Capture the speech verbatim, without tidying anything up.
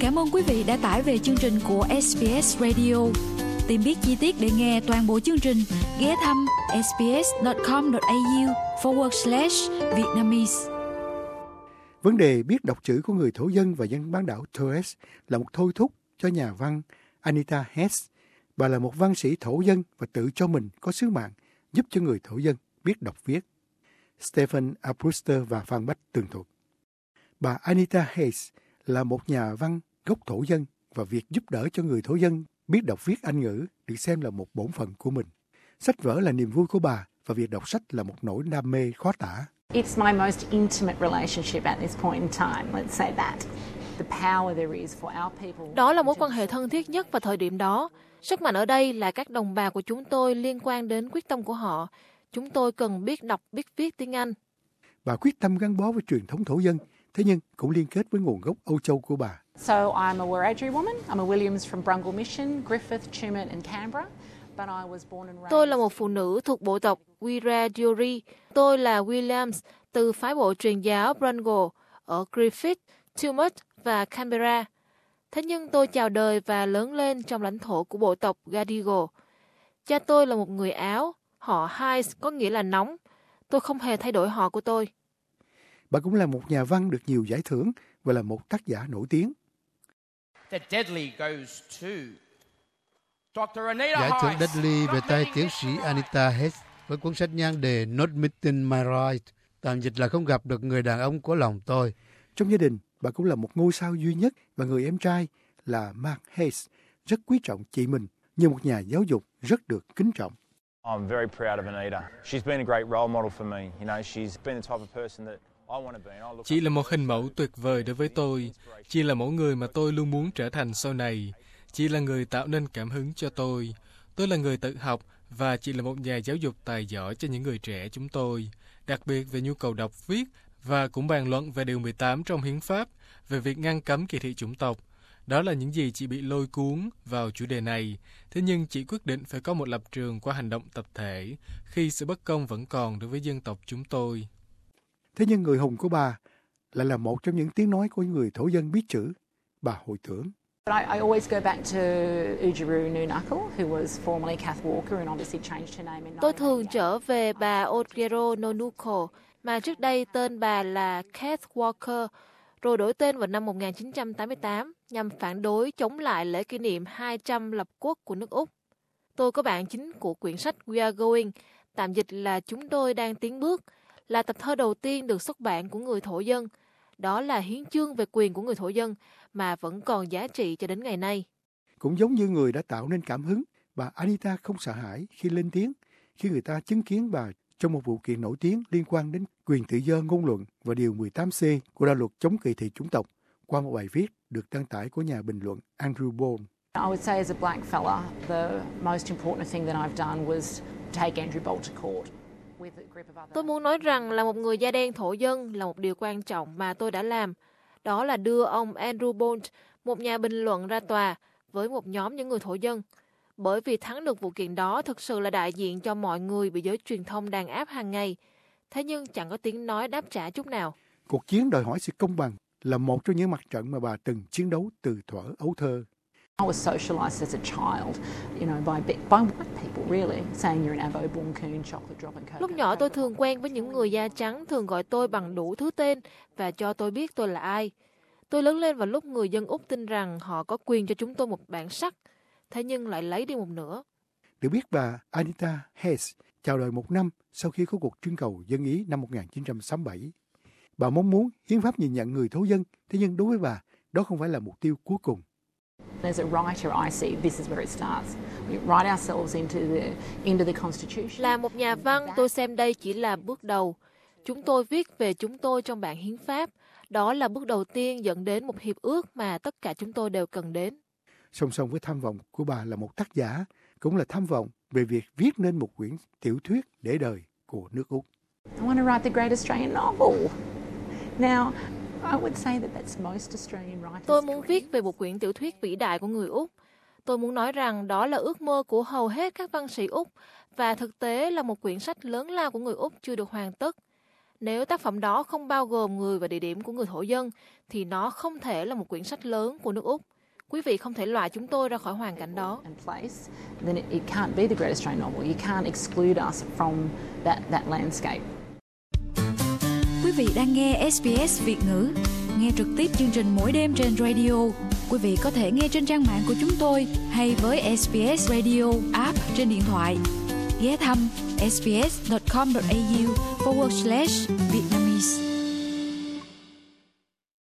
Cảm ơn quý vị đã tải về chương trình của ét bê ét Radio. Tìm biết chi tiết để nghe toàn bộ chương trình, ghé thăm sbs.com.au forward slash Vietnamese. Vấn đề biết đọc chữ của người thổ dân và dân bán đảo Torres là một thôi thúc cho nhà văn Anita Hess. Bà là một văn sĩ thổ dân và tự cho mình có sứ mạng giúp cho người thổ dân biết đọc viết. Stephen A. Brewster và Phan Bách tường thuật. Bà Anita Hess là một nhà văn gốc thổ dân và việc giúp đỡ cho người thổ dân biết đọc viết Anh ngữ được xem là một bổn phận của mình. Sách vở là niềm vui của bà và việc đọc sách là một nỗi đam mê khó tả. It's my most intimate relationship at this point in time, let's say that. The power there is for our people. Đó là mối quan hệ thân thiết nhất vào thời điểm đó. Sức mạnh ở đây là các đồng bào của chúng tôi liên quan đến quyết tâm của họ. Chúng tôi cần biết đọc, biết viết tiếng Anh. Bà quyết tâm gắn bó với truyền thống thổ dân, thế nhưng cũng liên kết với nguồn gốc Âu Châu của bà. So I'm a Wiradjuri woman. I'm a Williams from Brungle Mission, Griffith, Tumut and Canberra. But I was born and raised... Tôi là một phụ nữ thuộc bộ tộc Wiradjuri. Tôi là Williams từ phái bộ truyền giáo Brungle ở Griffith, Tumut và Canberra. Thế nhưng tôi chào đời và lớn lên trong lãnh thổ của bộ tộc Gadigal. Cha tôi là một người Áo, họ Hayes có nghĩa là nóng. Tôi không hề thay đổi họ của tôi. Bà cũng là một nhà văn được nhiều giải thưởng và là một tác giả nổi tiếng. The Deadly goes to Doctor Anita Giải thưởng Hess. Deadly về tay tiến sĩ Anita Hess với cuốn sách nhan đề Not Meeting My Right, tạm dịch là không gặp được người đàn ông của lòng tôi. Trong gia đình, bà cũng là một ngôi sao duy nhất và người em trai là Mark Hess rất quý trọng chị mình như một nhà giáo dục rất được kính trọng. I'm very proud of Anita. She's been a great role model for me. You know, she's been the type of person that I want to be. And I look Chị là một hình mẫu tuyệt vời đối với tôi. Chị là mẫu người mà tôi luôn muốn trở thành sau này. Chị là người tạo nên cảm hứng cho tôi. Tôi là người tự học và chị là một nhà giáo dục tài giỏi cho những người trẻ chúng tôi, đặc biệt về nhu cầu đọc viết và cũng bàn luận về điều mười tám trong hiến pháp về việc ngăn cấm kỳ thị chủng tộc. Đó là những gì chị bị lôi cuốn vào chủ đề này. Thế nhưng chị quyết định phải có một lập trường qua hành động tập thể khi sự bất công vẫn còn đối với dân tộc chúng tôi. Thế nhưng người hùng của bà lại là một trong những tiếng nói của người thổ dân biết chữ. Bà hồi tưởng. I, I always go back to Oodgeroo Noonuccal, who was formerly Kath Walker and obviously changed her name in Tôi thường trở về bà Oodgeroo Noonuccal, mà trước đây tên bà là Kath Walker, rồi đổi tên vào năm một nghìn chín trăm tám mươi tám nhằm phản đối chống lại lễ kỷ niệm hai trăm lập quốc của nước Úc. Tôi có bản chính của quyển sách We Are Going, tạm dịch là Chúng tôi đang tiến bước, là tập thơ đầu tiên được xuất bản của người thổ dân. Đó là hiến chương về quyền của người thổ dân mà vẫn còn giá trị cho đến ngày nay. Cũng giống như người đã tạo nên cảm hứng, bà Anita không sợ hãi khi lên tiếng, khi người ta chứng kiến bà trong một vụ kiện nổi tiếng liên quan đến quyền tự do ngôn luận và điều mười tám C của đạo luật chống kỳ thị chủng tộc qua một bài viết được đăng tải của nhà bình luận Andrew Bourne. I would say as a black fella, the most important thing that I've done was take Andrew Bolt to court. Tôi muốn nói rằng là một người da đen thổ dân là một điều quan trọng mà tôi đã làm. Đó là đưa ông Andrew Bolt, một nhà bình luận, ra tòa với một nhóm những người thổ dân. Bởi vì thắng được vụ kiện đó thực sự là đại diện cho mọi người bị giới truyền thông đàn áp hàng ngày. Thế nhưng chẳng có tiếng nói đáp trả chút nào. Cuộc chiến đòi hỏi sự công bằng là một trong những mặt trận mà bà từng chiến đấu từ thuở ấu thơ. I was socialised as a child, you know, by by white people really, saying you're an avo born coon, chocolate dropping cocoa. Lúc nhỏ tôi thường quen với những người da trắng thường gọi tôi bằng đủ thứ tên và cho tôi biết tôi là ai. Tôi lớn lên vào lúc người dân Úc tin rằng họ có quyền cho chúng tôi một bản sắc, thế nhưng lại lấy đi một nửa. Được biết bà Anita Hess chào đời một năm sau khi có cuộc trưng cầu dân Ý năm một nghìn chín trăm sáu mươi bảy. Bà mong muốn hiến pháp nhìn nhận người thổ dân, thế nhưng đối với bà, đó không phải là mục tiêu cuối cùng. As a writer, I see this is where it starts. We write ourselves into the into the Constitution. Là một nhà văn, tôi xem đây chỉ là bước đầu. Chúng tôi viết về chúng tôi trong bản hiến pháp. Đó là bước đầu tiên dẫn đến một hiệp ước mà tất cả chúng tôi đều cần đến. Song song với tham vọng của bà là một tác giả, cũng là tham vọng về việc viết nên một quyển tiểu thuyết để đời của nước Úc. I want to write the great Australian novel. Now, I would say that that's most Australian writers. Tôi muốn viết về một quyển tiểu thuyết vĩ đại của người Úc. Tôi muốn nói rằng đó là ước mơ của hầu hết các văn sĩ Úc và thực tế là một quyển sách lớn lao của người Úc chưa được hoàn tất. Nếu tác phẩm đó không bao gồm người và địa điểm của người thổ dân, thì nó không thể là một quyển sách lớn của nước Úc. Quý vị không thể loại chúng tôi ra khỏi hoàn cảnh đó. Then it, it can't be the Great Australian Novel. You can't exclude us from that, that landscape. Quý vị đang nghe ét bê ét Việt ngữ. Nghe trực tiếp chương trình mỗi đêm trên radio. Quý vị có thể nghe trên trang mạng của chúng tôi hay với ét bê ét Radio app trên điện thoại. Ghé thăm sbs.com.au forward slash Việt Nam